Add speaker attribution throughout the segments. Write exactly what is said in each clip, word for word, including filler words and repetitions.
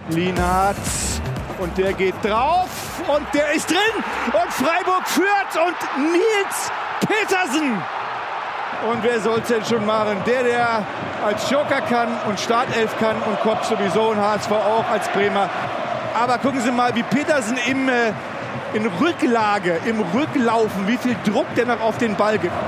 Speaker 1: Lienhardt. Und der geht drauf und der ist drin. Und Freiburg führt und Nils Petersen. Und wer soll es denn schon machen? Der, der als Joker kann und Startelf kann und Kopp sowieso und H S V auch als Bremer. Aber gucken Sie mal, wie Petersen im, äh, in Rücklage, im Rücklaufen, wie viel Druck der noch auf den Ball gibt.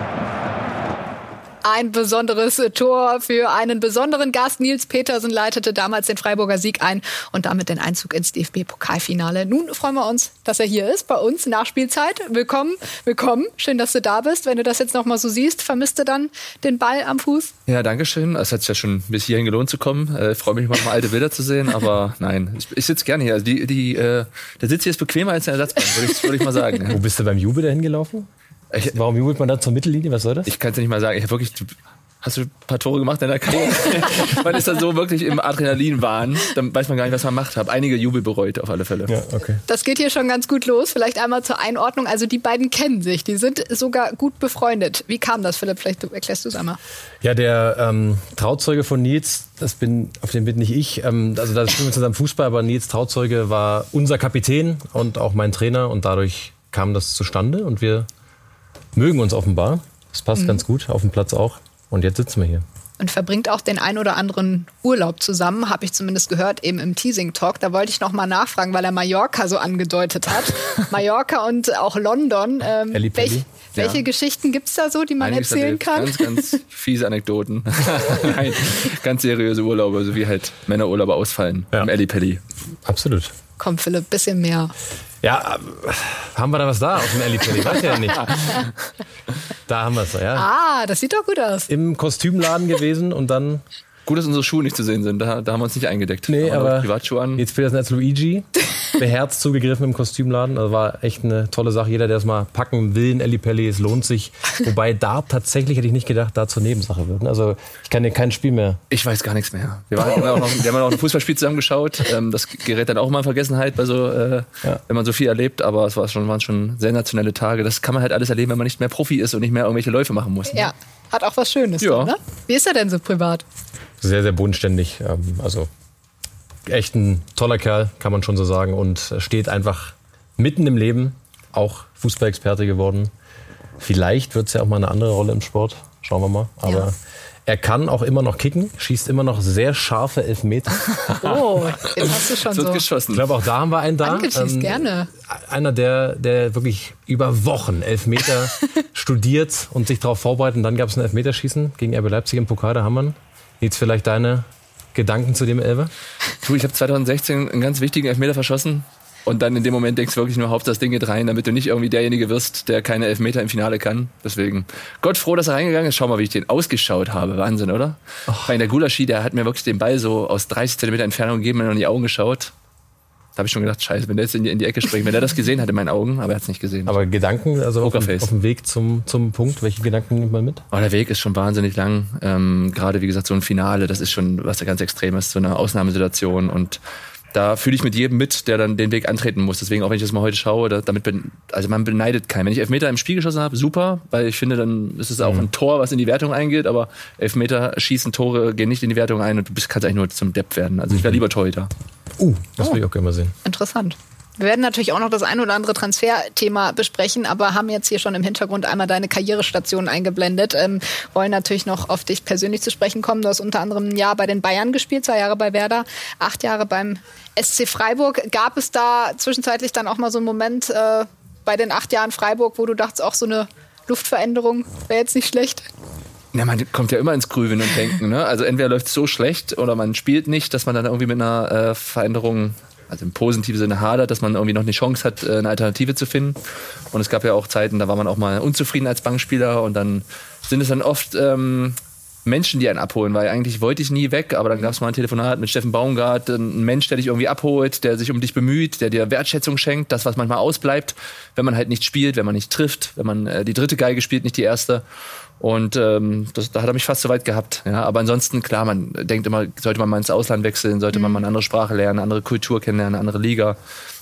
Speaker 2: Ein besonderes Tor für einen besonderen Gast. Nils Petersen leitete damals den Freiburger Sieg ein und damit den Einzug ins D F B-Pokalfinale. Nun freuen wir uns, dass er hier ist bei uns. Nachspielzeit. Willkommen, willkommen. Schön, dass du da bist. Wenn du das jetzt noch mal so siehst, vermisst du dann den Ball am Fuß?
Speaker 3: Ja, danke schön. Es hat sich ja schon bis hierhin gelohnt zu kommen. Ich äh, freue mich mal, mal alte Bilder zu sehen. Aber nein, ich, ich sitze gerne hier. Also die, die, äh, der Sitz hier ist bequemer als der Ersatzbank, würde ich, würd ich mal sagen.
Speaker 4: Wo bist du beim Jubel dahin gelaufen? Ich, Warum jubelt man da zur Mittellinie? Was soll das?
Speaker 3: Ich kann es ja nicht mal sagen. Ich habe wirklich... Hast du ein paar Tore gemacht in der Karriere? Man ist dann so wirklich im Adrenalinwahn. Dann weiß man gar nicht, was man macht. Habe einige Jubel bereut, auf alle Fälle.
Speaker 4: Ja, okay.
Speaker 2: Das geht hier schon ganz gut los. Vielleicht einmal zur Einordnung. Also die beiden kennen sich. Die sind sogar gut befreundet. Wie kam das, Philipp? Vielleicht erklärst du es einmal.
Speaker 4: Ja, der ähm, Trauzeuge von Nils, das bin, auf den bin nicht ich. Ähm, also da spielen wir zusammen Fußball, aber Nils Trauzeuge war unser Kapitän und auch mein Trainer. Und dadurch kam das zustande. Und wir mögen uns offenbar. Das passt mhm. ganz gut, auf dem Platz auch. Und jetzt sitzen wir hier.
Speaker 2: Und verbringt auch den ein oder anderen Urlaub zusammen, habe ich zumindest gehört, eben im Teasing-Talk. Da wollte ich noch mal nachfragen, weil er Mallorca so angedeutet hat. Mallorca und auch London. Ähm,
Speaker 4: Elli Pelli.
Speaker 2: welch, welche
Speaker 3: ja.
Speaker 2: Geschichten gibt's da so, die man
Speaker 3: Einiges
Speaker 2: erzählen kann?
Speaker 3: Ganz, ganz fiese Anekdoten. Nein, ganz seriöse Urlaube, so wie halt Männerurlaube ausfallen.
Speaker 4: Ja.
Speaker 3: Im Elli Pelli.
Speaker 4: Absolut.
Speaker 2: Komm, Philipp, bisschen mehr.
Speaker 4: Ja, haben wir da was da auf dem Elli Pelli? Weiß ja nicht. Da haben wir es, ja.
Speaker 2: Ah, das sieht doch gut aus.
Speaker 4: Im Kostümladen gewesen und dann...
Speaker 3: Gut, dass unsere Schuhe nicht zu sehen sind. Da, da haben wir uns nicht eingedeckt.
Speaker 4: Nee,
Speaker 3: aber,
Speaker 4: aber
Speaker 3: Privatschuhe an.
Speaker 4: jetzt Petersen als Luigi, beherzt zugegriffen im Kostümladen. Also war echt eine tolle Sache. Jeder, der es mal packen will, in Elli Pelli, es lohnt sich. Wobei da tatsächlich, hätte ich nicht gedacht, da zur Nebensache wird. Also ich kann dir kein Spiel mehr.
Speaker 3: Ich weiß gar nichts mehr. Wir, waren, wir, haben, auch noch, wir haben auch ein Fußballspiel zusammen geschaut. Das gerät dann auch mal in Vergessenheit, bei so, äh, ja. wenn man so viel erlebt. Aber es war schon, waren schon sensationelle Tage. Das kann man halt alles erleben, wenn man nicht mehr Profi ist und nicht mehr irgendwelche Läufe machen muss. Ne?
Speaker 2: Ja, hat auch was Schönes.
Speaker 3: Ja.
Speaker 2: Dann, ne? Wie ist er denn so privat?
Speaker 4: Sehr, sehr bodenständig. Also echt ein toller Kerl, kann man schon so sagen. Und steht einfach mitten im Leben, auch Fußballexperte geworden. Vielleicht wird es ja auch mal eine andere Rolle im Sport. Schauen wir mal. Aber ja. Er kann auch immer noch kicken, schießt immer noch sehr scharfe Elfmeter.
Speaker 2: Oh, den hast du schon so.
Speaker 3: Geschossen.
Speaker 4: Ich glaube, auch da haben wir einen da.
Speaker 2: Angeschießt, ähm, gerne.
Speaker 4: Einer, der, der wirklich über Wochen Elfmeter studiert und sich darauf vorbereitet. Und dann gab es ein Elfmeterschießen gegen R B Leipzig im Pokal, da haben wir ihn. Jetzt vielleicht deine Gedanken zu dem Elfer?
Speaker 3: Du, ich habe zwanzig sechzehn einen ganz wichtigen Elfmeter verschossen. Und dann in dem Moment denkst du wirklich nur, Hauptsache das Ding geht rein, damit du nicht irgendwie derjenige wirst, der keine Elfmeter im Finale kann. Deswegen, Gott froh, dass er reingegangen ist. Schau mal, wie ich den ausgeschaut habe. Wahnsinn, oder? Oh. Weil der Gulaschi, der hat mir wirklich den Ball so aus dreißig Zentimeter Entfernung gegeben und in die Augen geschaut. Da habe ich schon gedacht, scheiße, wenn der jetzt in die, in die Ecke springt. Wenn der das gesehen hat in meinen Augen, aber er hat es nicht gesehen.
Speaker 4: Aber Gedanken, also auf, auf dem Weg zum, zum Punkt, welche Gedanken nimmt man mit?
Speaker 3: Oh, der Weg ist schon wahnsinnig lang. Ähm, gerade, wie gesagt, so ein Finale, das ist schon was ganz Extremes, so eine Ausnahmesituation. Und da fühle ich mit jedem mit, der dann den Weg antreten muss. Deswegen, auch wenn ich das mal heute schaue, da, damit bin, also man beneidet keinen. Wenn ich Elfmeter im Spiel geschossen habe, super, weil ich finde, dann ist es auch mhm. ein Tor, was in die Wertung eingeht, aber Elfmeter schießen, Tore gehen nicht in die Wertung ein und du bist, kannst eigentlich nur zum Depp werden. Also ich wäre lieber Torhüter.
Speaker 4: Uh, das oh. will ich auch gerne mal sehen.
Speaker 2: Interessant. Wir werden natürlich auch noch das ein oder andere Transferthema besprechen, aber haben jetzt hier schon im Hintergrund einmal deine Karrierestation eingeblendet. Ähm, wollen natürlich noch auf dich persönlich zu sprechen kommen. Du hast unter anderem ein Jahr bei den Bayern gespielt, zwei Jahre bei Werder, acht Jahre beim S C Freiburg. Gab es da zwischenzeitlich dann auch mal so einen Moment äh, bei den acht Jahren Freiburg, wo du dachtest, auch so eine Luftveränderung wäre jetzt nicht schlecht?
Speaker 3: Ja, man kommt ja immer ins Grübeln und Denken. Ne? Also entweder läuft es so schlecht oder man spielt nicht, dass man dann irgendwie mit einer äh, Veränderung, also im positiven Sinne hadert, dass man irgendwie noch eine Chance hat, eine Alternative zu finden. Und es gab ja auch Zeiten, da war man auch mal unzufrieden als Bankspieler und dann sind es dann oft ähm, Menschen, die einen abholen, weil eigentlich wollte ich nie weg, aber dann gab es mal ein Telefonat mit Steffen Baumgart, ein Mensch, der dich irgendwie abholt, der sich um dich bemüht, der dir Wertschätzung schenkt, das, was manchmal ausbleibt, wenn man halt nicht spielt, wenn man nicht trifft, wenn man äh, die dritte Geige spielt, nicht die erste. Und ähm, das, da hat er mich fast so weit gehabt. Ja, aber ansonsten, klar, man denkt immer, sollte man mal ins Ausland wechseln, sollte man mal eine andere Sprache lernen, eine andere Kultur kennenlernen, eine andere Liga.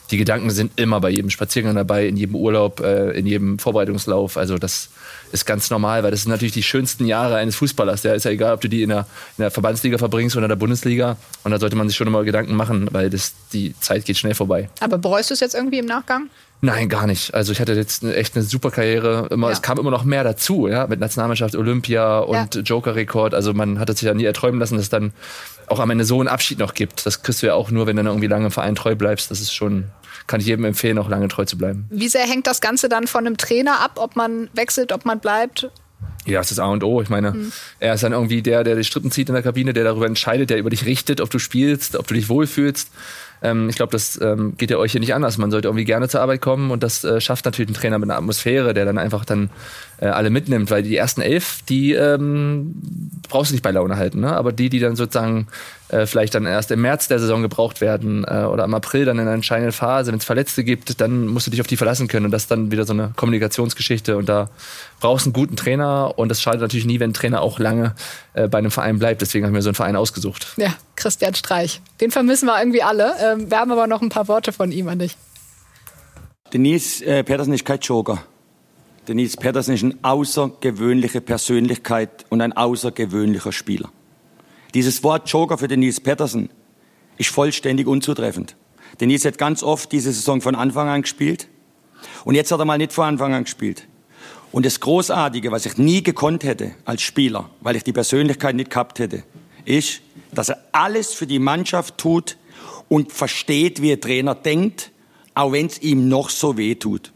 Speaker 3: die Gedanken sind immer bei jedem Spaziergang dabei, in jedem Urlaub, äh, in jedem Vorbereitungslauf. Also das ist ganz normal, weil das sind natürlich die schönsten Jahre eines Fußballers. Ja, ist ja egal, ob du die in der, in der Verbandsliga verbringst oder in der Bundesliga. Und da sollte man sich schon immer Gedanken machen, weil das, die Zeit geht schnell vorbei.
Speaker 2: Aber bereust du es jetzt irgendwie im Nachgang?
Speaker 3: Nein, gar nicht. Also ich hatte jetzt eine, echt eine super Karriere. Immer, ja. Es kam immer noch mehr dazu, ja, mit Nationalmannschaft, Olympia und ja. Joker-Rekord. Also man hat es sich ja nie erträumen lassen, dass es dann auch am Ende so einen Abschied noch gibt. Das kriegst du ja auch nur, wenn du dann irgendwie lange im Verein treu bleibst. Das ist schon, kann ich jedem empfehlen, auch lange treu zu bleiben.
Speaker 2: Wie sehr hängt das Ganze dann von einem Trainer ab, ob man wechselt, ob man bleibt?
Speaker 3: Ja, das ist A und O. Ich meine, mhm. er ist dann irgendwie der, der die Strippen zieht in der Kabine, der darüber entscheidet, der über dich richtet, ob du spielst, ob du dich wohlfühlst. Ähm, ich glaube, das ähm, geht ja euch hier nicht anders. Man sollte irgendwie gerne zur Arbeit kommen und das äh, schafft natürlich ein Trainer mit einer Atmosphäre, der dann einfach dann äh, alle mitnimmt, weil die ersten elf, die ähm, brauchst du nicht bei Laune halten, ne? Aber die, die dann sozusagen äh, vielleicht dann erst im März der Saison gebraucht werden äh, oder im April dann in einer entscheidenden Phase, wenn es Verletzte gibt, dann musst du dich auf die verlassen können und das ist dann wieder so eine Kommunikationsgeschichte und da brauchst du einen guten Trainer und das schadet natürlich nie, wenn ein Trainer auch lange äh, bei einem Verein bleibt. Deswegen habe ich mir so einen Verein ausgesucht.
Speaker 2: Ja, Christian Streich. Den vermissen wir irgendwie alle. Ähm, wir haben aber noch ein paar Worte von ihm an dich.
Speaker 5: Der Nils äh, Petersen ist kein Joker. Der Nils Petersen ist eine außergewöhnliche Persönlichkeit und ein außergewöhnlicher Spieler. Dieses Wort Joker für den Nils Petersen ist vollständig unzutreffend. Der Nils hat ganz oft diese Saison von Anfang an gespielt und jetzt hat er mal nicht von Anfang an gespielt. Und das Großartige, was ich nie gekonnt hätte als Spieler, weil ich die Persönlichkeit nicht gehabt hätte, ist, dass er alles für die Mannschaft tut und versteht, wie ein Trainer denkt, auch wenn es ihm noch so weh tut.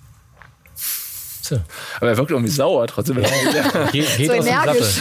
Speaker 3: So. Aber er wirkt irgendwie sauer trotzdem.
Speaker 2: Ja. Ge geht so energisch.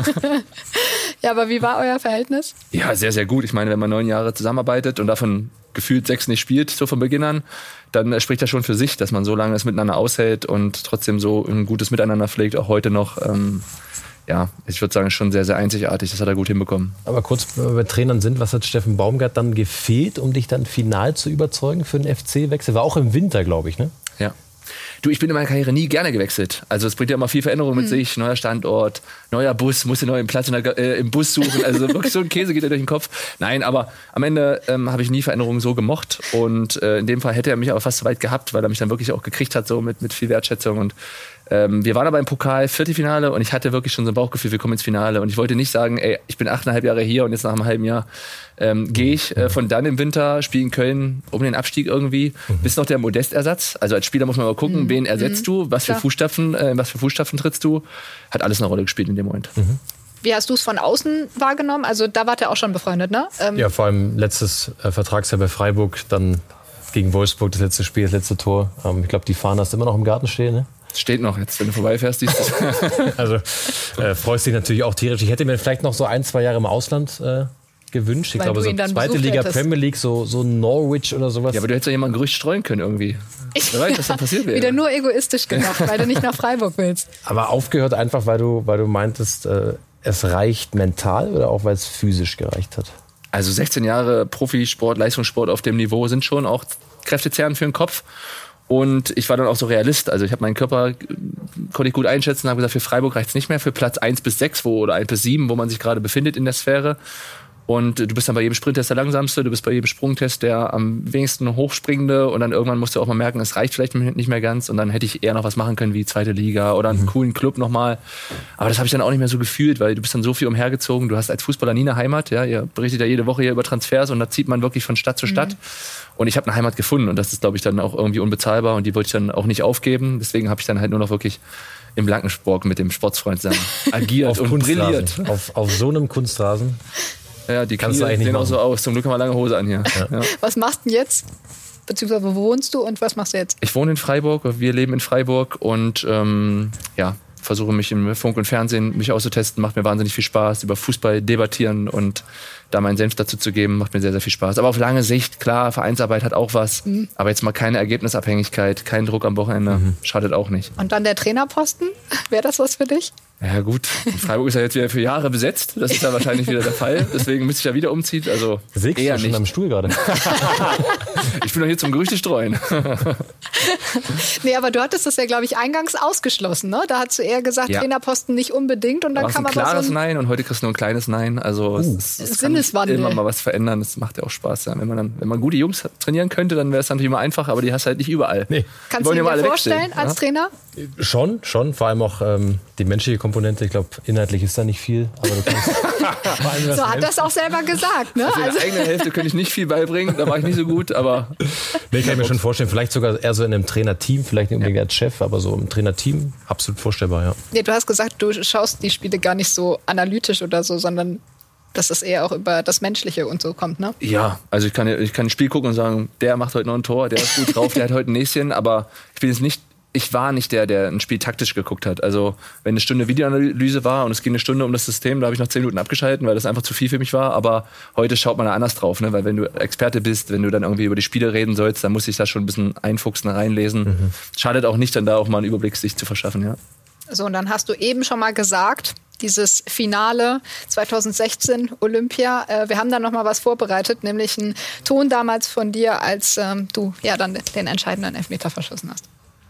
Speaker 2: Ja, aber wie war euer Verhältnis?
Speaker 3: Ja, sehr, sehr gut. Ich meine, wenn man neun Jahre zusammenarbeitet und davon gefühlt sechs nicht spielt, so von Beginn an, dann spricht das schon für sich, dass man so lange es miteinander aushält und trotzdem so ein gutes Miteinander pflegt, auch heute noch. Ähm, ja, ich würde sagen, schon sehr, sehr einzigartig. Das hat er gut hinbekommen.
Speaker 4: Aber kurz, wenn wir bei Trainern sind, was hat Steffen Baumgart dann gefehlt, um dich dann final zu überzeugen für den F C-Wechsel? War auch im Winter, glaube ich, ne?
Speaker 3: Ja. Du, ich bin in meiner Karriere nie gerne gewechselt. Also es bringt ja immer viel Veränderung mit hm. sich. Neuer Standort, neuer Bus, musst du einen neuen Platz in der, äh, im Bus suchen. Also wirklich so ein Käse geht dir durch den Kopf. Nein, aber am Ende ähm, habe ich nie Veränderungen so gemocht. Und äh, in dem Fall hätte er mich aber fast so weit gehabt, weil er mich dann wirklich auch gekriegt hat, so mit, mit viel Wertschätzung. Und ähm, wir waren aber im Pokal, Viertelfinale, und ich hatte wirklich schon so ein Bauchgefühl, wir kommen ins Finale. Und ich wollte nicht sagen, ey, ich bin achteinhalb Jahre hier und jetzt nach einem halben Jahr ähm, gehe ich äh, von dann im Winter, spiele in Köln um den Abstieg irgendwie. Mhm. Bist noch der Modestersatzz. Also als Spieler muss man mal gucken, mhm. wen ersetzt mhm. du, was für, Fußstapfen, äh, was für Fußstapfen trittst du. Hat alles eine Rolle gespielt in dem Moment.
Speaker 4: Mhm.
Speaker 2: Wie hast du es von außen wahrgenommen? Also da wart ihr auch schon befreundet, ne? Ähm
Speaker 4: ja, vor allem letztes äh, Vertragsjahr bei Freiburg, dann gegen Wolfsburg das letzte Spiel, das letzte Tor. Ähm, ich glaube, die Fahne hast du immer noch im Garten stehen, ne?
Speaker 3: Steht noch jetzt, wenn du vorbeifährst, siehst du.
Speaker 4: Also äh, freust dich natürlich auch tierisch. Ich hätte mir vielleicht noch so ein, zwei Jahre im Ausland äh, gewünscht. Ich
Speaker 2: Weil
Speaker 4: glaube, so zweite Liga,
Speaker 2: hättest.
Speaker 4: Premier League, so, so Norwich oder sowas.
Speaker 3: Ja, aber du hättest ja jemand ein Gerücht streuen können irgendwie. Wer weiß, was dann passiert wäre.
Speaker 2: Wieder nur egoistisch gemacht, weil du nicht nach Freiburg willst.
Speaker 4: Aber aufgehört einfach, weil du, weil du meintest, äh, es reicht mental oder auch, weil es physisch gereicht hat?
Speaker 3: Also sechzehn Jahre Profisport, Leistungssport auf dem Niveau sind schon auch kräftezehrend für den Kopf. Und ich war dann auch so Realist. Also ich habe meinen Körper, konnte ich gut einschätzen, habe gesagt, für Freiburg reicht's nicht mehr, für Platz eins bis sechs wo, oder eins bis sieben, wo man sich gerade befindet in der Sphäre. Und du bist dann bei jedem Sprinttest der langsamste, du bist bei jedem Sprungtest der am wenigsten hochspringende, und dann irgendwann musst du auch mal merken, es reicht vielleicht nicht mehr ganz, und dann hätte ich eher noch was machen können wie zweite Liga oder einen mhm. coolen Club nochmal. Aber das habe ich dann auch nicht mehr so gefühlt, weil du bist dann so viel umhergezogen, du hast als Fußballer nie eine Heimat, ja, ihr berichtet ja jede Woche hier über Transfers und da zieht man wirklich von Stadt zu Stadt. Mhm. Und ich habe eine Heimat gefunden, und das ist, glaube ich, dann auch irgendwie unbezahlbar, und die wollte ich dann auch nicht aufgeben. Deswegen habe ich dann halt nur noch wirklich im Blankenburg mit dem Sportsfreund zusammen agiert und brilliert.
Speaker 4: Auf, auf so einem Kunstrasen.
Speaker 3: Ja, die Knie sehen auch so aus. Zum Glück haben wir lange Hose an hier. Ja. Ja.
Speaker 2: Was machst du denn jetzt? Beziehungsweise wo wohnst du und was machst du jetzt?
Speaker 3: Ich wohne in Freiburg, wir leben in Freiburg, und ähm, ja, versuche mich im Funk und Fernsehen mich auszutesten. Macht mir wahnsinnig viel Spaß, über Fußball debattieren und da meinen Senf dazu zu geben, macht mir sehr, sehr viel Spaß. Aber auf lange Sicht, klar, Vereinsarbeit hat auch was, mhm. aber jetzt mal keine Ergebnisabhängigkeit, kein Druck am Wochenende, mhm. schadet auch nicht.
Speaker 2: Und dann der Trainerposten, wäre das was für dich?
Speaker 3: Ja gut, Freiburg ist ja jetzt wieder für Jahre besetzt. Das ist ja wahrscheinlich wieder der Fall. Deswegen müsste ich ja wieder umziehen. Also
Speaker 4: Sägst
Speaker 3: eher
Speaker 4: du schon
Speaker 3: nicht.
Speaker 4: am Stuhl gerade?
Speaker 3: Ich bin doch hier zum Gerüchte streuen.
Speaker 2: Nee, aber du hattest das ja, glaube ich, eingangs ausgeschlossen, ne? Da hast du eher gesagt,
Speaker 3: Ja.
Speaker 2: Trainerposten nicht unbedingt und dann
Speaker 3: Da war
Speaker 2: kam
Speaker 3: ein
Speaker 2: aber
Speaker 3: klares
Speaker 2: so ein
Speaker 3: Nein und heute kriegst du nur ein kleines Nein. Also es, es, es kann
Speaker 2: Sinneswandel.
Speaker 3: immer mal was verändern. Das macht ja auch Spaß. Ja. Wenn man dann, wenn man gute Jungs trainieren könnte, dann wäre es natürlich immer einfacher, aber die hast du halt nicht überall.
Speaker 4: Nee.
Speaker 3: Die
Speaker 2: Kannst du
Speaker 3: wollen
Speaker 2: dir
Speaker 3: ja mal alle
Speaker 2: vorstellen
Speaker 3: wechseln,
Speaker 2: als
Speaker 3: ja?
Speaker 2: Trainer?
Speaker 4: Schon, schon. Vor allem auch ähm, die menschliche Komponente. Ich glaube, inhaltlich ist da nicht viel. Aber du kannst vor allem das
Speaker 2: So hat das auch selber gesagt, ne?
Speaker 3: Also in
Speaker 2: Also,
Speaker 3: der eigenen Hälfte könnte ich nicht viel beibringen, da war ich nicht so gut, aber
Speaker 4: Nee, kann ich mir schon vorstellen. Vielleicht sogar eher so in einem Trainerteam, vielleicht nicht unbedingt als Chef, aber so im Trainerteam absolut vorstellbar, ja.
Speaker 2: nee, du hast gesagt, du schaust die Spiele gar nicht so analytisch oder so, sondern dass es eher auch über das Menschliche und so kommt, ne?
Speaker 3: ja, also ich kann, ich kann ein Spiel gucken und sagen, der macht heute noch ein Tor, der ist gut drauf, der hat heute ein Näschen, aber ich bin jetzt nicht, ich war nicht der, der ein Spiel taktisch geguckt hat. Also wenn eine Stunde Videoanalyse war und es ging eine Stunde um das System, da habe ich noch zehn Minuten abgeschalten, weil das einfach zu viel für mich war. Aber heute schaut man da anders drauf, ne? Weil wenn du Experte bist, wenn du dann irgendwie über die Spiele reden sollst, dann muss ich da schon ein bisschen einfuchsen, reinlesen. Mhm. Schadet auch nicht, dann da auch mal einen Überblick sich zu verschaffen, ja.
Speaker 2: So, und dann hast du eben schon mal gesagt, dieses Finale zwanzig sechzehn Olympia. Äh, wir haben da noch mal was vorbereitet, nämlich einen Ton damals von dir, als ähm, du ja dann den entscheidenden Elfmeter verschossen hast.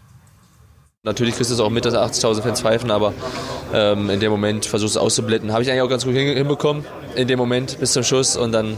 Speaker 6: Natürlich kriegst du es auch mit, dass achtzigtausend Fans pfeifen, aber ähm, in dem Moment versuchst du es auszublenden. Habe ich eigentlich auch ganz gut hinbekommen, in dem Moment bis zum Schuss. Und dann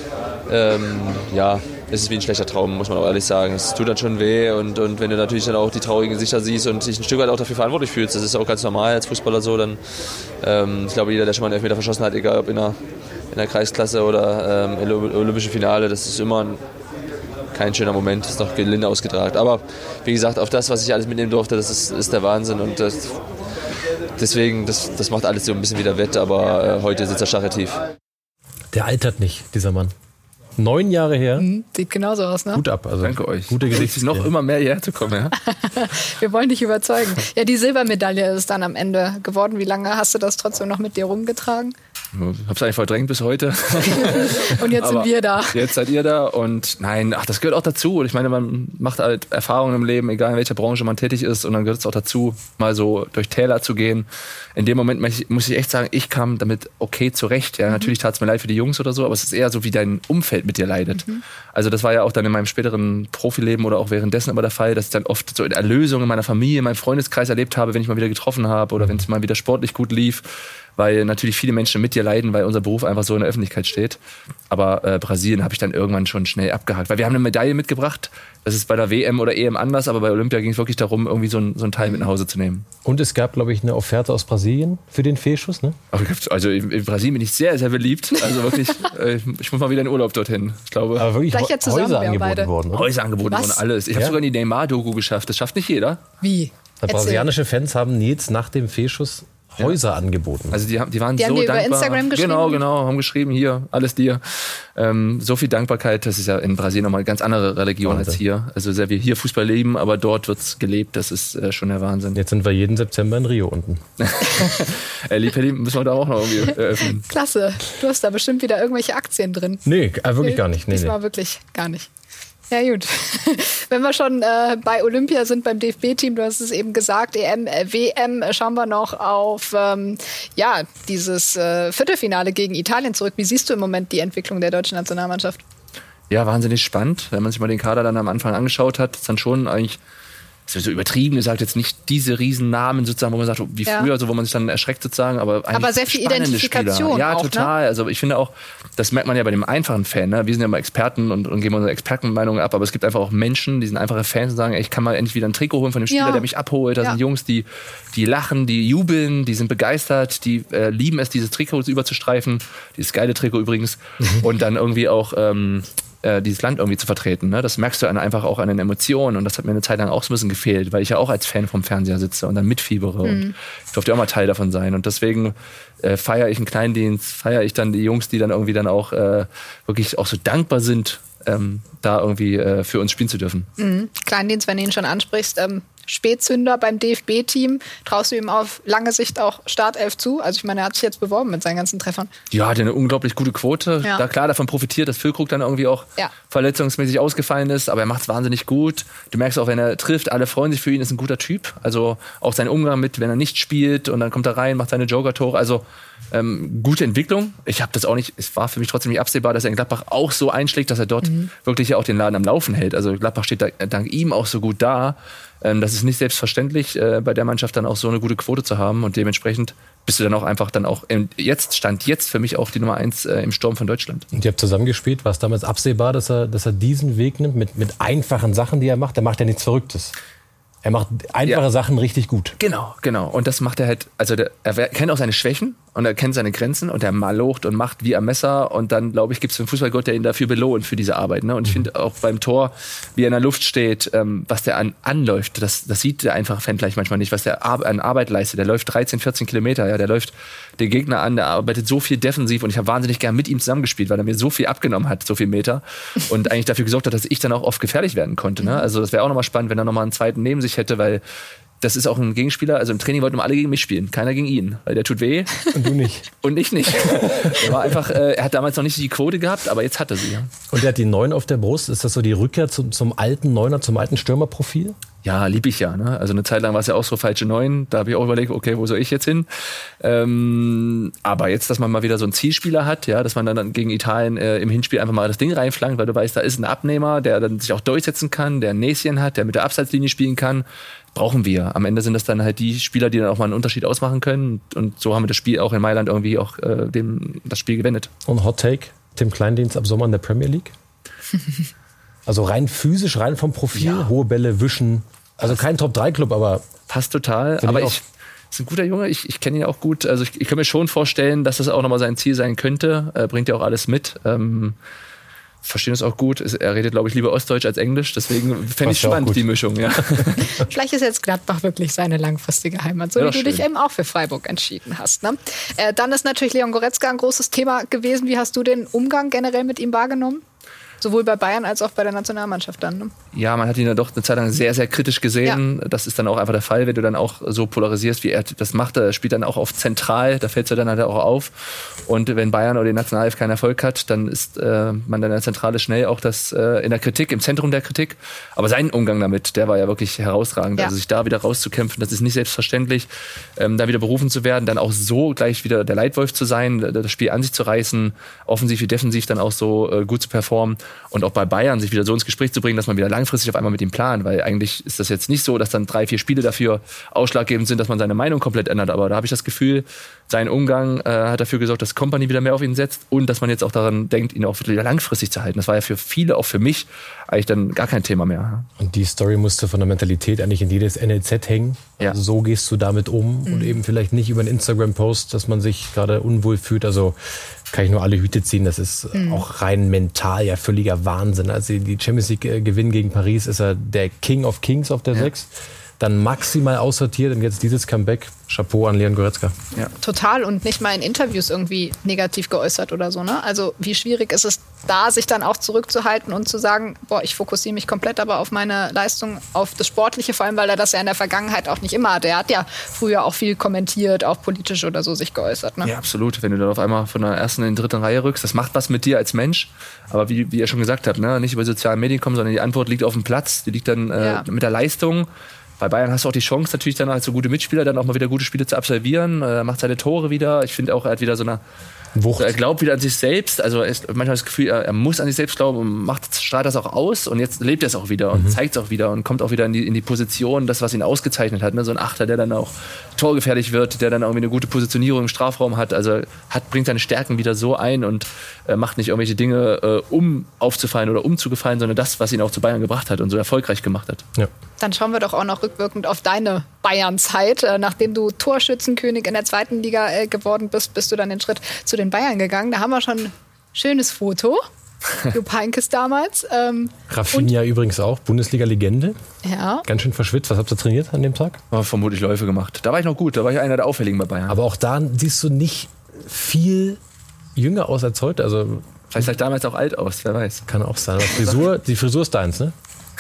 Speaker 6: ähm, ja, ist es wie ein schlechter Traum, muss man auch ehrlich sagen. Es tut dann schon weh und, und wenn du natürlich dann auch die traurigen Gesichter siehst und dich ein Stück weit auch dafür verantwortlich fühlst, das ist auch ganz normal als Fußballer so, dann ähm, ich glaube, jeder, der schon mal einen Elfmeter verschossen hat, egal ob in der, in der Kreisklasse oder ähm, im Olympischen Finale, das ist immer ein kein schöner Moment, ist noch gelinde ausgetragen. Aber wie gesagt, auf das, was ich alles mitnehmen durfte, das ist, ist der Wahnsinn. Und das, deswegen, das, das macht alles so ein bisschen wieder wett, aber äh, heute sitzt der Stachel tief.
Speaker 4: Der altert nicht, dieser Mann. Neun Jahre her.
Speaker 2: Mhm, sieht genauso aus, ne?
Speaker 4: Gut ab. Also
Speaker 3: Danke euch.
Speaker 4: Gute
Speaker 3: Es
Speaker 4: Gesicht.
Speaker 3: ist noch immer mehr hierher zu kommen, ja.
Speaker 2: Wir wollen dich überzeugen. Ja, die Silbermedaille ist dann am Ende geworden. Wie lange hast du das trotzdem noch mit dir rumgetragen?
Speaker 3: Ich hab's eigentlich verdrängt bis heute.
Speaker 2: Und jetzt
Speaker 3: Aber
Speaker 2: sind wir da.
Speaker 3: Jetzt seid ihr da und nein, ach, das gehört auch dazu. Ich meine, man macht halt Erfahrungen im Leben, egal in welcher Branche man tätig ist, und dann gehört es auch dazu, mal so durch Täler zu gehen. In dem Moment muss ich echt sagen, ich kam damit okay zurecht. Ja, mhm. Natürlich tat es mir leid für die Jungs oder so, aber es ist eher so, wie dein Umfeld mit dir leidet. Mhm. Also das war ja auch dann in meinem späteren Profileben oder auch währenddessen immer der Fall, dass ich dann oft so in Erlösung in meiner Familie, in meinem Freundeskreis erlebt habe, wenn ich mal wieder getroffen habe oder wenn es mal wieder sportlich gut lief. Weil natürlich viele Menschen mit dir leiden, weil unser Beruf einfach so in der Öffentlichkeit steht. Aber äh, Brasilien habe ich dann irgendwann schon schnell abgehakt. Weil wir haben eine Medaille mitgebracht. Das ist bei der W M oder E M anders, aber bei Olympia ging es wirklich darum, irgendwie so ein, so ein Teil mit nach Hause zu nehmen.
Speaker 4: Und es gab, glaube ich, eine Offerte aus Brasilien für den Fehlschuss, ne?
Speaker 3: Also in, in Brasilien bin ich sehr, sehr beliebt. Also wirklich, äh, ich muss mal wieder in Urlaub dorthin. Ich glaube,
Speaker 4: Aber wirklich
Speaker 2: Gleich ja zusammen,
Speaker 4: Häuser
Speaker 2: wir
Speaker 4: angeboten
Speaker 2: beide.
Speaker 4: worden, oder?
Speaker 3: Häuser angeboten
Speaker 2: Was?
Speaker 3: worden, alles. Ich habe
Speaker 4: Ja?
Speaker 3: sogar die Neymar-Doku geschafft. Das schafft nicht jeder.
Speaker 2: Wie?
Speaker 4: Weil brasilianische Fans haben Nils nach dem Fehlschuss Häuser angeboten.
Speaker 3: Also die, die waren
Speaker 2: Die haben
Speaker 3: so
Speaker 2: dir über
Speaker 3: dankbar.
Speaker 2: Instagram geschrieben?
Speaker 3: Genau, genau, haben geschrieben, hier, alles dir. Ähm, so viel Dankbarkeit, das ist ja in Brasilien nochmal eine ganz andere Religion
Speaker 4: Wahnsinn.
Speaker 3: als hier. Also sehr wir hier Fußball leben, aber dort wird's gelebt, das ist äh, schon der Wahnsinn.
Speaker 4: Jetzt sind wir jeden September in Rio unten.
Speaker 3: Elli Pelli müssen wir da auch noch irgendwie eröffnen.
Speaker 2: Klasse. Du hast da bestimmt wieder irgendwelche Aktien drin.
Speaker 4: Nee, äh, wirklich gar nicht. Nee,
Speaker 2: Diesmal
Speaker 4: nee.
Speaker 2: wirklich gar nicht. Ja gut, wenn wir schon äh, bei Olympia sind, beim D F B-Team, du hast es eben gesagt, E M, äh, W M, äh, schauen wir noch auf ähm, ja, dieses äh, Viertelfinale gegen Italien zurück. Wie siehst du im Moment die Entwicklung der deutschen Nationalmannschaft?
Speaker 3: Ja, wahnsinnig spannend. Wenn man sich mal den Kader dann am Anfang angeschaut hat, ist dann schon eigentlich, das ist so übertrieben gesagt, jetzt nicht diese Riesennamen sozusagen, wo man sagt, wie
Speaker 2: Ja.
Speaker 3: früher, so wo man sich dann erschreckt sozusagen, aber eigentlich
Speaker 2: Aber sehr viel
Speaker 3: spannende
Speaker 2: Identifikation
Speaker 3: Spieler. Ja,
Speaker 2: auch, ne?
Speaker 3: total. Also ich finde auch, das merkt man ja bei dem einfachen Fan, ne? Wir sind ja immer Experten und, und geben unsere Expertenmeinungen ab, aber es gibt einfach auch Menschen, die sind einfache Fans und sagen, ey, ich kann mal endlich wieder ein Trikot holen von dem Spieler,
Speaker 2: Ja.
Speaker 3: der mich abholt. Da
Speaker 2: Ja.
Speaker 3: sind Jungs, die, die lachen, die jubeln, die sind begeistert, die äh, lieben es, dieses Trikot überzustreifen, dieses geile Trikot übrigens, und dann irgendwie auch ähm, äh, dieses Land irgendwie zu vertreten. Ne? Das merkst du dann einfach auch an den Emotionen, und das hat mir eine Zeit lang auch so ein bisschen gefehlt, weil ich ja auch als Fan vom Fernseher sitze und dann mitfiebere,
Speaker 2: Mhm.
Speaker 3: und ich durfte auch mal Teil davon sein, und deswegen äh, feiere ich einen Kleindienst, feiere ich dann die Jungs, die dann irgendwie dann auch äh, wirklich auch so dankbar sind, ähm, da irgendwie äh, für uns spielen zu dürfen.
Speaker 2: Mhm. Kleindienst, wenn du ihn schon ansprichst, ähm, Spätzünder beim D F B-Team. Traust du ihm auf lange Sicht auch Startelf zu? Also ich meine, er hat sich jetzt beworben mit seinen ganzen Treffern.
Speaker 3: Ja, hat eine unglaublich gute Quote.
Speaker 2: Ja.
Speaker 3: Da klar davon profitiert, dass Füllkrug dann irgendwie auch
Speaker 2: ja.
Speaker 3: verletzungsmäßig ausgefallen ist, aber er macht es wahnsinnig gut. Du merkst auch, wenn er trifft, alle freuen sich für ihn, ist ein guter Typ. Also auch sein Umgang mit, wenn er nicht spielt und dann kommt er rein, macht seine Joker-Tore. Also ähm, gute Entwicklung. Ich habe das auch nicht, es war für mich trotzdem nicht absehbar, dass er in Gladbach auch so einschlägt, dass er dort mhm. wirklich ja auch den Laden am Laufen hält. Also Gladbach steht da, dank ihm auch so gut da. Ähm, das ist nicht selbstverständlich, äh, bei der Mannschaft dann auch so eine gute Quote zu haben und dementsprechend bist du dann auch einfach dann auch im, jetzt, Stand jetzt für mich auch die Nummer eins äh, im Sturm von Deutschland.
Speaker 4: Und ihr habt zusammengespielt, war es damals absehbar, dass er, dass er diesen Weg nimmt mit, mit einfachen Sachen, die er macht? Er macht ja nichts Verrücktes. Er macht einfache ja. Sachen richtig gut.
Speaker 3: Genau, genau. Und das macht er halt, also der, er kennt auch seine Schwächen und er kennt seine Grenzen und er malocht und macht wie am Messer und dann, glaube ich, gibt es einen Fußballgott, der ihn dafür belohnt für diese Arbeit. Ne? Und ich finde auch beim Tor, wie er in der Luft steht, ähm, was der an, anläuft, das, das sieht der einfache Fan gleich manchmal nicht, was der Ar- an Arbeit leistet. Der läuft dreizehn, vierzehn Kilometer, ja, der läuft den Gegner an, der arbeitet so viel defensiv und ich habe wahnsinnig gern mit ihm zusammengespielt, weil er mir so viel abgenommen hat, so viel Meter und eigentlich dafür gesorgt hat, dass ich dann auch oft gefährlich werden konnte. Ne? Also das wäre auch nochmal spannend, wenn er nochmal einen zweiten neben sich hätte, weil das ist auch ein Gegenspieler, also im Training wollten immer alle gegen mich spielen, keiner gegen ihn, weil der tut weh.
Speaker 4: Und du nicht.
Speaker 3: Und ich nicht. Er war einfach, äh, er hat damals noch nicht die Quote gehabt, aber jetzt hat er sie. Ja.
Speaker 4: Und er hat die neun auf der Brust, ist das so die Rückkehr zum, zum alten Neuner, zum alten Stürmerprofil?
Speaker 3: Ja, lieb ich ja. Ne? Also eine Zeit lang war es ja auch so falsche Neun. Da habe ich auch überlegt, okay, wo soll ich jetzt hin? Ähm, aber jetzt, dass man mal wieder so einen Zielspieler hat, ja, dass man dann gegen Italien äh, im Hinspiel einfach mal das Ding reinflankt, weil du weißt, da ist ein Abnehmer, der dann sich auch durchsetzen kann, der ein Näschen hat, der mit der Abseitslinie spielen kann, brauchen wir. Am Ende sind das dann halt die Spieler, die dann auch mal einen Unterschied ausmachen können. Und so haben wir das Spiel auch in Mailand irgendwie auch äh, dem, das Spiel gewendet.
Speaker 4: Und Hot Take, Tim Kleindienst ab Sommer in der Premier League? Also rein physisch, rein vom Profil, ja. Hohe Bälle, wischen. Also kein Top drei Club, aber...
Speaker 3: Passt total. Aber ich, ich ist ein guter Junge. Ich, ich kenne ihn auch gut. Also ich, ich kann mir schon vorstellen, dass das auch nochmal sein Ziel sein könnte. Er bringt ja auch alles mit. Ähm, verstehen es auch gut. Er redet, glaube ich, lieber Ostdeutsch als Englisch. Deswegen fände ich spannend, die Mischung. Ja.
Speaker 2: Vielleicht ist jetzt Gladbach wirklich seine langfristige Heimat, so ja, wie du schön. dich eben auch für Freiburg entschieden hast. Ne? Äh, dann ist natürlich Leon Goretzka ein großes Thema gewesen. Wie hast du den Umgang generell mit ihm wahrgenommen? Sowohl bei Bayern als auch bei der Nationalmannschaft dann. Ne?
Speaker 3: Ja, man hat ihn ja doch eine Zeit lang sehr, sehr kritisch gesehen. Ja. Das ist dann auch einfach der Fall, wenn du dann auch so polarisierst, wie er das macht. Er spielt dann auch oft zentral, da fällt es ja dann halt auch auf. Und wenn Bayern oder die Nationalelf keinen Erfolg hat, dann ist äh, man dann in der Zentrale schnell auch das äh, in der Kritik, im Zentrum der Kritik. Aber sein Umgang damit, der war ja wirklich herausragend. Ja. Also sich da wieder rauszukämpfen, das ist nicht selbstverständlich. Ähm, da wieder berufen zu werden, dann auch so gleich wieder der Leitwolf zu sein, das Spiel an sich zu reißen, offensiv wie defensiv dann auch so äh, gut zu performen. Und auch bei Bayern sich wieder so ins Gespräch zu bringen, dass man wieder langfristig auf einmal mit ihm plant, weil eigentlich ist das jetzt nicht so, dass dann drei, vier Spiele dafür ausschlaggebend sind, dass man seine Meinung komplett ändert. Aber da habe ich das Gefühl, sein Umgang äh, hat dafür gesorgt, dass Kompany wieder mehr auf ihn setzt und dass man jetzt auch daran denkt, ihn auch wieder langfristig zu halten. Das war ja für viele, auch für mich, eigentlich dann gar kein Thema mehr.
Speaker 4: Und die Story musste von der Mentalität eigentlich in jedes N L Z hängen. Ja. Also so gehst du damit um mhm. und eben vielleicht nicht über einen Instagram-Post, dass man sich gerade unwohl fühlt. Also kann ich nur alle Hüte ziehen. Das ist mhm. auch rein mental ja völliger Wahnsinn. Als sie die Champions League äh, gewinnen gegen Paris, ist er der King of Kings auf der ja. sechs. Dann maximal aussortiert und jetzt dieses Comeback. Chapeau an Leon Goretzka.
Speaker 2: Ja. Total und nicht mal in Interviews irgendwie negativ geäußert oder so. Ne? Also wie schwierig ist es da, sich dann auch zurückzuhalten und zu sagen, boah, ich fokussiere mich komplett aber auf meine Leistung, auf das Sportliche, vor allem, weil er das ja in der Vergangenheit auch nicht immer hatte. Er hat ja früher auch viel kommentiert, auch politisch oder so sich geäußert. Ne?
Speaker 3: Ja, absolut. Wenn du dann auf einmal von der ersten in die dritte Reihe rückst, das macht was mit dir als Mensch. Aber wie, wie ihr schon gesagt habt, ne? nicht über soziale Medien kommen, sondern die Antwort liegt auf dem Platz. Die liegt dann äh, ja. mit der Leistung. Bei Bayern hast du auch die Chance, natürlich dann als so gute Mitspieler dann auch mal wieder gute Spiele zu absolvieren. Er macht seine Tore wieder. Ich finde auch, er hat wieder so eine Wucht. Er glaubt wieder an sich selbst. Also er ist manchmal das Gefühl, er, er muss an sich selbst glauben und macht, strahlt das auch aus. Und jetzt lebt er es auch wieder und mhm. zeigt es auch wieder und kommt auch wieder in die, in die Position, das, was ihn ausgezeichnet hat. Ne? So ein Achter, der dann auch torgefährlich wird, der dann irgendwie eine gute Positionierung im Strafraum hat. Also hat, bringt seine Stärken wieder so ein und äh, macht nicht irgendwelche Dinge, äh, um aufzufallen oder umzugefallen, sondern das, was ihn auch zu Bayern gebracht hat und so erfolgreich gemacht hat.
Speaker 4: Ja.
Speaker 2: Dann schauen wir doch auch noch rückwirkend auf deine Bayern-Zeit. Nachdem du Torschützenkönig in der zweiten Liga äh, geworden bist, bist du dann den Schritt zu den Bayern gegangen. Da haben wir schon ein schönes Foto. Jupp Heynckes damals. Ähm,
Speaker 4: Rafinha übrigens auch, Bundesliga-Legende.
Speaker 2: Ja.
Speaker 4: Ganz schön verschwitzt. Was habt ihr trainiert an dem Tag?
Speaker 3: Oh, vermutlich Läufe gemacht. Da war ich noch gut, da war ich einer der Auffälligen bei Bayern.
Speaker 4: Aber auch da siehst du nicht viel jünger aus als heute. Also
Speaker 3: vielleicht sah ich damals auch alt aus, wer weiß.
Speaker 4: Kann auch sein. Aber Frisur, die Frisur ist deins, ne?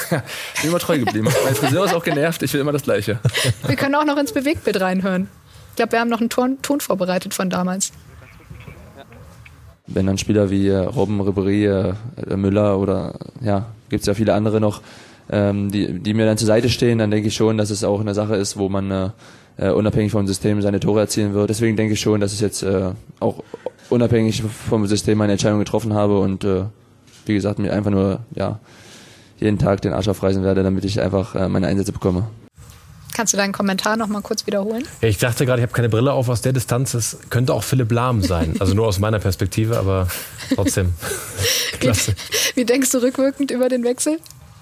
Speaker 3: Ich bin immer treu geblieben. Mein Friseur ist auch genervt, ich will immer das Gleiche.
Speaker 2: Wir können auch noch ins Bewegtbild reinhören. Ich glaube, wir haben noch einen Ton, Ton vorbereitet von damals.
Speaker 6: Wenn dann Spieler wie äh, Robben, Ribéry, äh, Müller oder ja, gibt es ja viele andere noch, ähm, die, die mir dann zur Seite stehen, dann denke ich schon, dass es auch eine Sache ist, wo man äh, äh, unabhängig vom System seine Tore erzielen wird. Deswegen denke ich schon, dass ich jetzt äh, auch unabhängig vom System meine Entscheidung getroffen habe und äh, wie gesagt, mir einfach nur ja jeden Tag den Arsch aufreißen werde, damit ich einfach äh, meine Einsätze bekomme.
Speaker 2: Kannst du deinen Kommentar noch mal kurz wiederholen?
Speaker 4: Ja, ich dachte gerade, ich habe keine Brille auf aus der Distanz. Es könnte auch Philipp Lahm sein. Also nur aus meiner Perspektive, aber trotzdem. Klasse.
Speaker 2: Wie, wie denkst du rückwirkend über den Wechsel?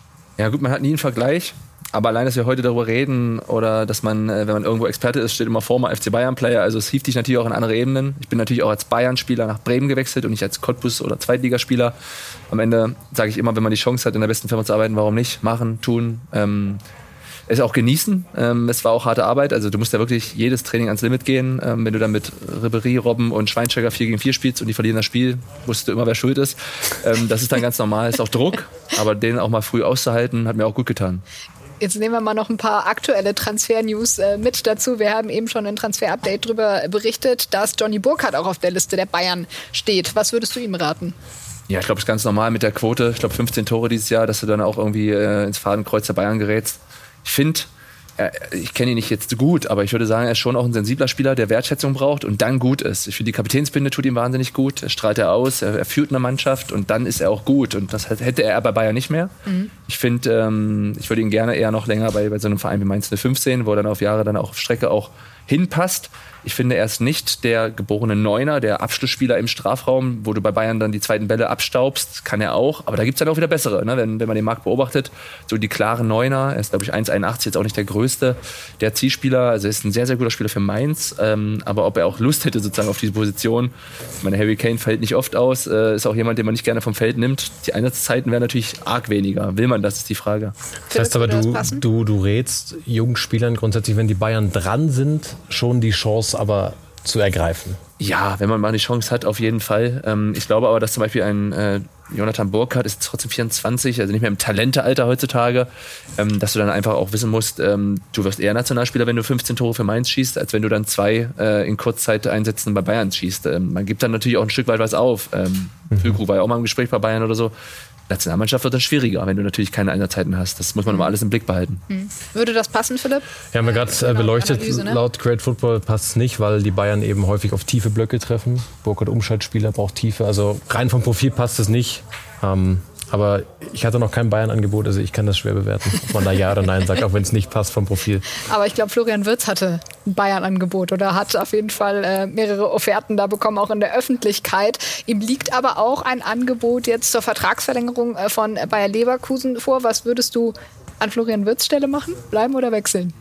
Speaker 3: Ja gut, man hat nie einen Vergleich. Aber allein, dass wir heute darüber reden oder dass man, wenn man irgendwo Experte ist, steht immer vor mal F C Bayern-Player. Also es hieft dich natürlich auch in andere Ebenen. Ich bin natürlich auch als Bayern-Spieler nach Bremen gewechselt und nicht als Cottbus- oder Zweitligaspieler. Am Ende sage ich immer, wenn man die Chance hat, in der besten Firma zu arbeiten, warum nicht? Machen, tun. Ähm, es auch genießen. Ähm, es war auch harte Arbeit. Also du musst ja wirklich jedes Training ans Limit gehen. Ähm, wenn du dann mit Ribéry, Robben und Schweinsteiger vier gegen vier spielst und die verlieren das Spiel, wusstest du immer, wer schuld ist. Ähm, das ist dann ganz normal. Ist auch Druck. Aber den auch mal früh auszuhalten, hat mir auch gut getan.
Speaker 2: Jetzt nehmen wir mal noch ein paar aktuelle Transfer-News äh, mit dazu. Wir haben eben schon ein Transfer-Update darüber berichtet, dass Johnny Burkhardt auch auf der Liste der Bayern steht. Was würdest du ihm raten?
Speaker 3: Ja, ich glaube, es ist ganz normal mit der Quote. Ich glaube, fünfzehn Tore dieses Jahr, dass du dann auch irgendwie äh, ins Fadenkreuz der Bayern gerätst. Ich finde, äh, ich kenne ihn nicht jetzt so gut, aber ich würde sagen, er ist schon auch ein sensibler Spieler, der Wertschätzung braucht und dann gut ist. Ich finde, die Kapitänsbinde tut ihm wahnsinnig gut. Er strahlt er aus, er, er führt eine Mannschaft und dann ist er auch gut. Und das hätte er bei Bayern nicht mehr. Mhm. Ich finde, ähm, ich würde ihn gerne eher noch länger bei, bei so einem Verein wie Mainz null fünf sehen, wo er dann auf Jahre dann auch auf Strecke auch hinpasst. Ich finde, er ist nicht der geborene Neuner, der Abschlussspieler im Strafraum, wo du bei Bayern dann die zweiten Bälle abstaubst, kann er auch. Aber da gibt es dann auch wieder bessere, ne? wenn, wenn man den Markt beobachtet. So die klaren Neuner, er ist glaube ich eins Komma einundachtzig, jetzt auch nicht der größte, der Zielspieler. Also er ist ein sehr, sehr guter Spieler für Mainz. Ähm, aber ob er auch Lust hätte sozusagen auf diese Position, ich meine, Harry Kane fällt nicht oft aus, äh, ist auch jemand, den man nicht gerne vom Feld nimmt. Die Einsatzzeiten wären natürlich arg weniger. Will man, das ist die Frage.
Speaker 4: Das heißt aber, du, du, du rätst jungen Spielern grundsätzlich, wenn die Bayern dran sind, schon die Chance aber zu ergreifen.
Speaker 3: Ja, wenn man mal die Chance hat, auf jeden Fall. Ähm, ich glaube aber, dass zum Beispiel ein äh, Jonathan Burkhardt ist trotzdem vierundzwanzig, also nicht mehr im Talentealter heutzutage, ähm, dass du dann einfach auch wissen musst, ähm, du wirst eher Nationalspieler, wenn du fünfzehn Tore für Mainz schießt, als wenn du dann zwei äh, in Kurzzeit-Einsätzen bei Bayern schießt. Ähm, man gibt dann natürlich auch ein Stück weit was auf. Ähm, mhm. Füllkrug war ja auch mal im Gespräch bei Bayern oder so. Nationalmannschaft wird dann schwieriger, wenn du natürlich keine Einsatzzeiten hast. Das muss man immer alles im Blick behalten.
Speaker 2: Hm. Würde das passen, Philipp?
Speaker 4: Ja, haben wir gerade äh, beleuchtet. Analyse, ne? Laut Great Football passt es nicht, weil die Bayern eben häufig auf tiefe Blöcke treffen. Burkhardt Umschaltspieler braucht Tiefe. Also rein vom Profil passt es nicht. Ähm, aber ich hatte noch kein Bayern-Angebot, also ich kann das schwer bewerten, ob man da Ja oder Nein sagt, auch wenn es nicht passt vom Profil.
Speaker 2: Aber ich glaube, Florian Wirtz hatte ein Bayern-Angebot oder hat auf jeden Fall äh, mehrere Offerten da bekommen, auch in der Öffentlichkeit. Ihm liegt aber auch ein Angebot jetzt zur Vertragsverlängerung äh, von Bayer Leverkusen vor. Was würdest du an Florian Wirtz Stelle machen? Bleiben oder wechseln?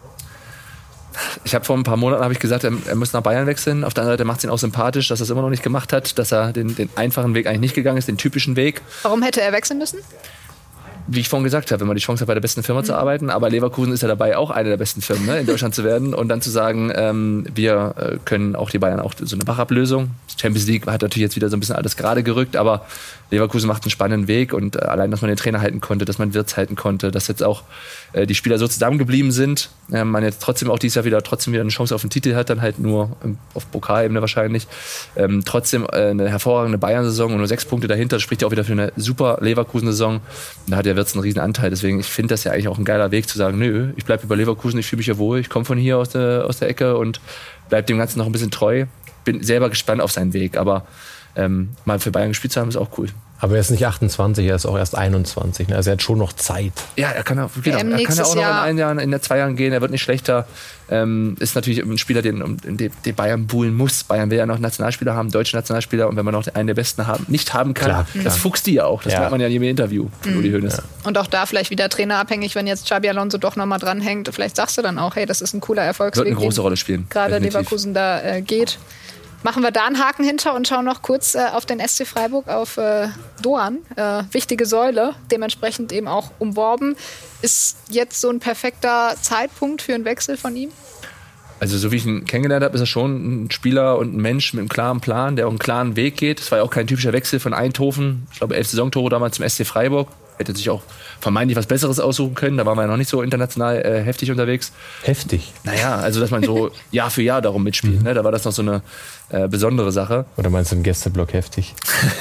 Speaker 3: Ich habe vor ein paar Monaten habe ich gesagt, er, er muss nach Bayern wechseln. Auf der anderen Seite macht es ihn auch sympathisch, dass er es immer noch nicht gemacht hat, dass er den, den einfachen Weg eigentlich nicht gegangen ist, den typischen Weg.
Speaker 2: Warum hätte er wechseln müssen?
Speaker 3: Wie ich vorhin gesagt habe, wenn man die Chance hat, bei der besten Firma mhm. zu arbeiten, aber Leverkusen ist ja dabei, auch eine der besten Firmen, ne, in Deutschland zu werden und dann zu sagen, ähm, wir äh, können auch die Bayern auch so eine Wachablösung. Champions League hat natürlich jetzt wieder so ein bisschen alles gerade gerückt, aber Leverkusen macht einen spannenden Weg und äh, allein, dass man den Trainer halten konnte, dass man Wirtz halten konnte, dass jetzt auch äh, die Spieler so zusammengeblieben sind, äh, man jetzt trotzdem auch dieses Jahr wieder trotzdem wieder eine Chance auf den Titel hat, dann halt nur ähm, auf Pokalebene wahrscheinlich. Ähm, trotzdem äh, eine hervorragende Bayern-Saison und nur sechs Punkte dahinter, das spricht ja auch wieder für eine super Leverkusen-Saison. Da hat der Wirtz einen riesen Anteil, deswegen ich finde das ja eigentlich auch ein geiler Weg zu sagen, nö, ich bleibe über Leverkusen, ich fühle mich ja wohl, ich komme von hier aus der, aus der Ecke und bleibe dem Ganzen noch ein bisschen treu. Bin selber gespannt auf seinen Weg, aber ähm, mal für Bayern gespielt zu haben, ist auch cool.
Speaker 4: Aber er ist nicht achtundzwanzig, er ist auch erst einundzwanzig. Ne? Also er hat schon noch Zeit.
Speaker 3: Ja, er kann, genau, er kann ja auch noch Jahr. in ein Jahr, in der zwei Jahren gehen, er wird nicht schlechter. Ähm, ist natürlich ein Spieler, den, den, den Bayern buhlen muss. Bayern will ja noch Nationalspieler haben, deutsche Nationalspieler. Und wenn man noch einen der Besten haben, nicht haben kann, klar, das klar. fuchst die ja auch. Das ja. merkt man ja in jedem Interview von mhm. Uli Hoeneß. Ja.
Speaker 2: Und auch da vielleicht wieder trainerabhängig, wenn jetzt Xabi Alonso doch nochmal dranhängt. Vielleicht sagst du dann auch, hey, das ist ein cooler Erfolgsweg.
Speaker 3: Wird eine große Rolle spielen.
Speaker 2: Gerade Leverkusen da äh, geht. Machen wir da einen Haken hinter und schauen noch kurz äh, auf den S C Freiburg, auf äh, Doan. Äh, wichtige Säule, dementsprechend eben auch umworben. Ist jetzt so ein perfekter Zeitpunkt für einen Wechsel von ihm?
Speaker 3: Also so wie ich ihn kennengelernt habe, ist er schon ein Spieler und ein Mensch mit einem klaren Plan, der auch einen klaren Weg geht. Es war ja auch kein typischer Wechsel von Eindhoven, ich glaube elf Saisontore damals zum S C Freiburg. Hätte sich auch vermeintlich was Besseres aussuchen können, da war man ja noch nicht so international äh, heftig unterwegs.
Speaker 4: Heftig?
Speaker 3: Naja, also dass man so Jahr für Jahr darum mitspielt, mhm. ne? Da war das noch so eine äh, besondere Sache.
Speaker 4: Oder meinst du im Gästeblock heftig?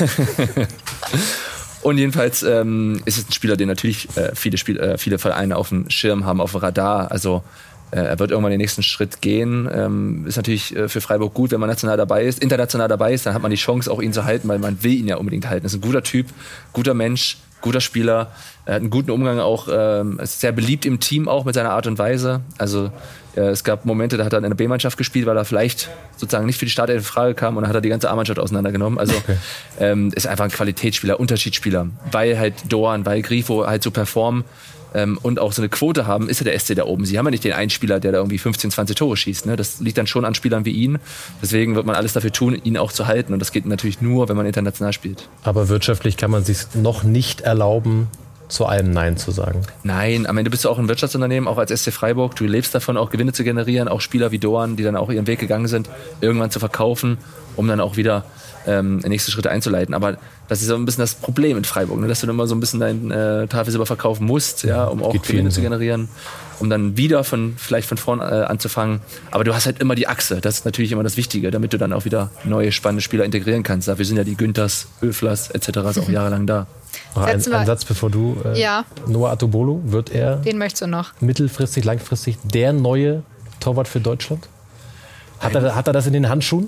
Speaker 3: Und jedenfalls ähm, ist es ein Spieler, den natürlich äh, viele, Spiel, äh, viele Vereine auf dem Schirm haben, auf dem Radar. Also äh, er wird irgendwann den nächsten Schritt gehen. Ähm, ist natürlich äh, für Freiburg gut, wenn man national dabei ist. International dabei ist, dann hat man die Chance, auch ihn zu halten, weil man will ihn ja unbedingt halten. Ist ein guter Typ, guter Mensch, guter Spieler. Er hat einen guten Umgang auch, ähm, ist sehr beliebt im Team auch mit seiner Art und Weise. Also äh, es gab Momente, da hat er in der B-Mannschaft gespielt, weil er vielleicht sozusagen nicht für die Startelf in Frage kam und dann hat er die ganze A-Mannschaft auseinandergenommen. Also okay. ähm, ist einfach ein Qualitätsspieler, Unterschiedsspieler. Weil halt Doan, weil Grifo halt so performen ähm, und auch so eine Quote haben, ist ja der S C da oben. Sie haben ja nicht den einen Spieler, der da irgendwie fünfzehn, zwanzig Tore schießt. Ne? Das liegt dann schon an Spielern wie ihn. Deswegen wird man alles dafür tun, ihn auch zu halten. Und das geht natürlich nur, wenn man international spielt.
Speaker 4: Aber wirtschaftlich kann man sich noch nicht erlauben, zu einem Nein zu sagen.
Speaker 3: Nein, am Ende bist du auch ein Wirtschaftsunternehmen, auch als S C Freiburg. Du lebst davon, auch Gewinne zu generieren, auch Spieler wie Doan, die dann auch ihren Weg gegangen sind, irgendwann zu verkaufen, um dann auch wieder ähm, nächste Schritte einzuleiten. Aber das ist so ein bisschen das Problem in Freiburg, ne? Dass du dann immer so ein bisschen dein äh, Tafelsilber verkaufen musst, ja, um auch Geht Gewinne zu generieren, um dann wieder von vielleicht von vorn äh, anzufangen. Aber du hast halt immer die Achse. Das ist natürlich immer das Wichtige, damit du dann auch wieder neue spannende Spieler integrieren kannst. Dafür sind ja die Günthers, Höflers et cetera auch jahrelang da.
Speaker 4: Noch ein, ein Satz, bevor du. Äh,
Speaker 2: ja.
Speaker 4: Noah Atubolo, wird er
Speaker 2: Den möchtest du noch.
Speaker 4: mittelfristig, langfristig der neue Torwart für Deutschland? Hat er, hat er das in den Handschuhen?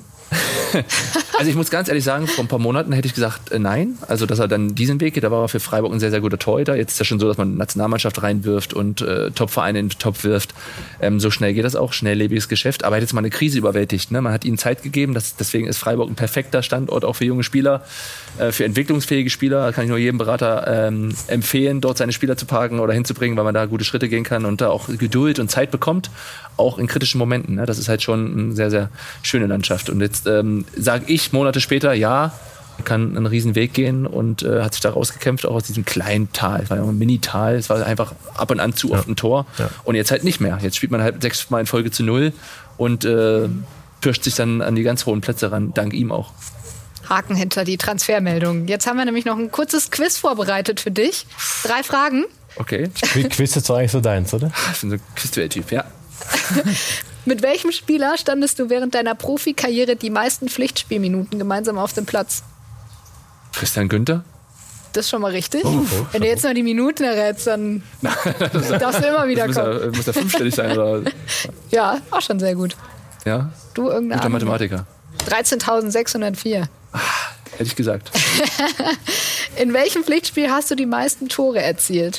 Speaker 3: Also ich muss ganz ehrlich sagen, vor ein paar Monaten hätte ich gesagt, äh, nein. Also dass er dann diesen Weg geht, da war er für Freiburg ein sehr, sehr guter Torhüter. Jetzt ist ja schon so, dass man Nationalmannschaft reinwirft und äh, Top-Vereine in den Top wirft. Ähm, so schnell geht das auch, schnelllebiges Geschäft. Aber er hat jetzt mal eine Krise überwältigt. Ne? Man hat ihnen Zeit gegeben, das, deswegen ist Freiburg ein perfekter Standort auch für junge Spieler, äh, für entwicklungsfähige Spieler. Da kann ich nur jedem Berater ähm, empfehlen, dort seine Spieler zu parken oder hinzubringen, weil man da gute Schritte gehen kann und da auch Geduld und Zeit bekommt, auch in kritischen Momenten. Ne? Das ist halt schon eine sehr, sehr schöne Landschaft. Und jetzt ähm, sage ich Monate später, ja, er kann einen riesen Weg gehen und äh, hat sich da rausgekämpft, auch aus diesem kleinen Tal. Es war ja ein Mini-Tal, es war einfach ab und an zu oft ein Tor. Ja. Und jetzt halt nicht mehr. Jetzt spielt man halt sechsmal in Folge zu null und äh, pirscht sich dann an die ganz hohen Plätze ran, dank ihm auch.
Speaker 2: Haken hinter die Transfermeldung. Jetzt haben wir nämlich noch ein kurzes Quiz vorbereitet für dich. Drei Fragen.
Speaker 3: Okay.
Speaker 4: Quiz ist doch eigentlich so deins, oder?
Speaker 3: Ich bin so ein Quiz-Typ, ja.
Speaker 2: Mit welchem Spieler standest du während deiner Profikarriere die meisten Pflichtspielminuten gemeinsam auf dem Platz?
Speaker 3: Christian Günther?
Speaker 2: Das ist schon mal richtig.
Speaker 3: Oh, oh,
Speaker 2: Wenn du jetzt noch die Minuten errätst, dann darfst du immer wieder
Speaker 3: muss
Speaker 2: kommen.
Speaker 3: Er, muss er fünfstellig sein, oder?
Speaker 2: Ja, auch schon sehr gut.
Speaker 3: Ja?
Speaker 2: Du irgendeine
Speaker 3: Guter Mathematiker.
Speaker 2: dreizehntausendsechshundertvier.
Speaker 3: Ah, hätte ich gesagt.
Speaker 2: In welchem Pflichtspiel hast du die meisten Tore erzielt?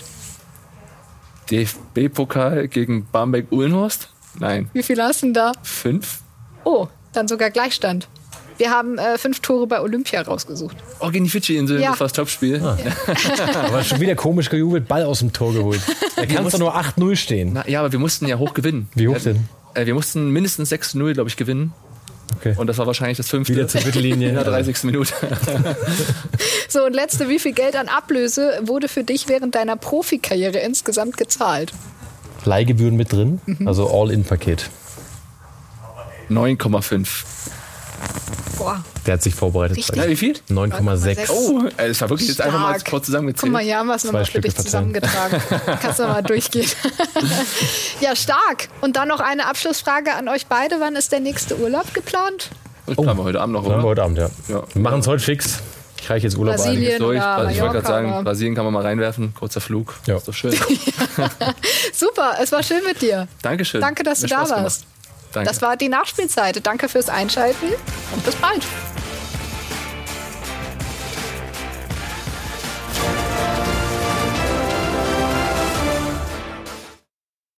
Speaker 3: D F B-Pokal gegen Barmbek-Uhlenhorst? Nein.
Speaker 2: Wie viele hast du denn da?
Speaker 3: Fünf?
Speaker 2: Oh, dann sogar Gleichstand. Wir haben äh, fünf Tore bei Olympia rausgesucht.
Speaker 3: Oh, gegen die Fidschi-Insel,
Speaker 2: Ja.
Speaker 3: das war das Topspiel.
Speaker 4: Ah. Aber schon wieder komisch gejubelt, Ball aus dem Tor geholt. Da kann es doch nur acht null stehen.
Speaker 3: Na, ja, aber wir mussten ja hoch gewinnen.
Speaker 4: Wie hoch denn?
Speaker 3: Äh, wir mussten mindestens sechs null, glaube ich, gewinnen.
Speaker 4: Okay.
Speaker 3: Und das war wahrscheinlich das fünfte.
Speaker 4: Wieder zur Mittellinie.
Speaker 3: In der dreißigsten Minute.
Speaker 2: So, und letzte, wie viel Geld an Ablöse wurde für dich während deiner Profikarriere insgesamt gezahlt?
Speaker 4: Leihgebühren mit drin, also All-In-Paket.
Speaker 3: neun Komma fünf.
Speaker 2: Boah,
Speaker 4: Der hat sich vorbereitet.
Speaker 2: Richtig.
Speaker 3: Ja, wie viel?
Speaker 4: neun Komma sechs.
Speaker 3: Oh, äh, das war wirklich jetzt einfach mal
Speaker 2: Stark.
Speaker 3: kurz zusammengezählt.
Speaker 2: guck mal, hier haben wir es nochmal für
Speaker 4: Stücke
Speaker 2: dich
Speaker 4: verteilen.
Speaker 2: zusammengetragen. Kannst du mal durchgehen. Ja, stark. Und dann noch eine Abschlussfrage an euch beide. Wann ist der nächste Urlaub geplant?
Speaker 3: Das planen wir heute Abend noch,
Speaker 4: Machen wir
Speaker 3: oder?
Speaker 4: heute Abend, ja.
Speaker 3: Ja.
Speaker 4: Wir machen es heute fix. Ich reiche jetzt Urlaub
Speaker 2: Brasilien.
Speaker 4: ein.
Speaker 3: Durch.
Speaker 2: Oder
Speaker 3: Ich wollte gerade
Speaker 2: Mallorca,
Speaker 3: sagen,
Speaker 2: aber-
Speaker 3: Brasilien kann man mal reinwerfen. Kurzer Flug.
Speaker 4: Ja.
Speaker 3: Ist doch schön.
Speaker 2: Super, es war schön mit dir.
Speaker 3: Dankeschön.
Speaker 2: Danke, dass
Speaker 3: Mir
Speaker 2: du da
Speaker 3: Spaß gemacht.
Speaker 2: warst.
Speaker 3: Danke.
Speaker 2: Das war die Nachspielzeit. Danke fürs Einschalten und bis bald.